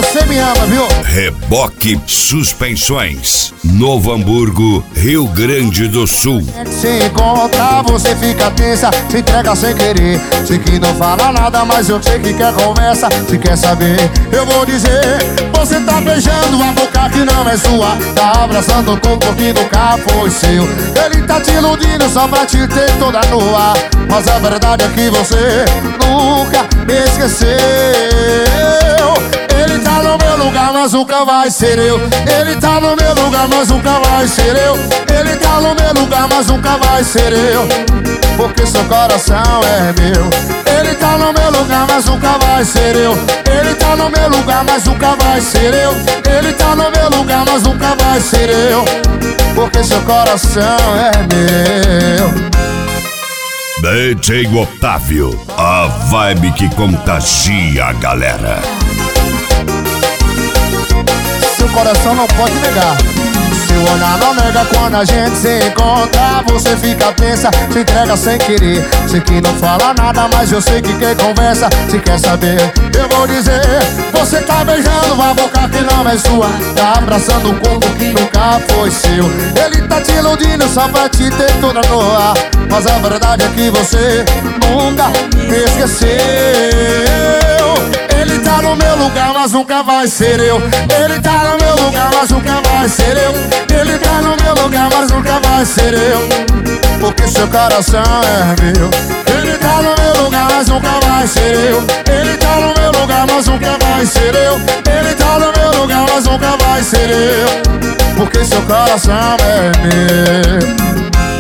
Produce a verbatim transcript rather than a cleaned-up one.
você me ama, viu? Reboque Suspensões, Novo Hamburgo, Rio Grande do Sul. Se encontra, você fica tensa, se entrega sem querer. Sei que não fala nada, mas eu sei que quer conversa. Se quer saber, eu vou dizer. Você tá beijando a boca que não é sua, tá abraçando o corpo que nunca foi seu. Ele tá te iludindo só pra te ter toda nua, mas a verdade é que você nunca me esqueceu. Ele tá no meu lugar, mas nunca vai ser eu. Ele tá no meu lugar, mas nunca vai ser eu. Ele tá no meu lugar, mas nunca vai ser eu, porque seu coração é meu. Ele tá no meu lugar, mas nunca vai ser eu. Ele tá no meu lugar, mas nunca vai ser eu. Ele tá no meu lugar, mas nunca vai ser eu, porque seu coração é meu. D J Otávio, a vibe que contagia a galera. Seu coração não pode negar, seu olhar não nega. Quando a gente se encontra, você fica tensa, se entrega sem querer. Sei que não fala nada, mas eu sei que quer conversa. Se quer saber, eu vou dizer. Você tá beijando a boca que não é sua, tá abraçando o corpo que nunca foi seu. Ele tá te iludindo só pra te ter toda noa, mas a verdade é que você nunca me esqueceu. Ele tá no meu lugar, mas nunca vai ser eu. Ele tá no meu lugar, mas nunca vai ser eu. Ele tá no meu lugar, mas nunca vai ser eu, porque seu coração é meu. Ele tá no meu lugar, mas nunca vai ser eu. Ele tá no meu lugar, mas nunca vai ser eu. Ele tá no meu lugar, mas nunca vai ser eu, porque seu coração é meu.